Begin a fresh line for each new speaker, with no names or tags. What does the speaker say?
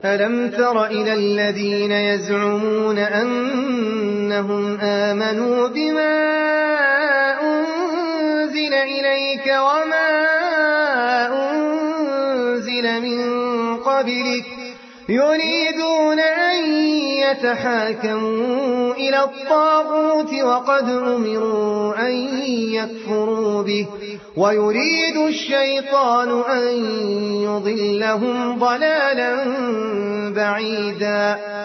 أَلَمْ تَرَ إِلَى الَّذِينَ يَزْعُمُونَ أَنَّهُمْ آمَنُوا بِمَا أُنزِلَ إِلَيْكَ وَمَا أُنزِلَ مِن قَبْلِكَ يُرِيدُونَ أَن يَتَحَاكَمُوا إِلَى الطَّاغُوتِ وَقَدْ أُمِرُوا أَن يَكْفُرُوا بِهِ وَيُرِيدُ الشَّيْطَانُ أَن يُضِلَّهُمْ ضَلَالًا بَعِيدًا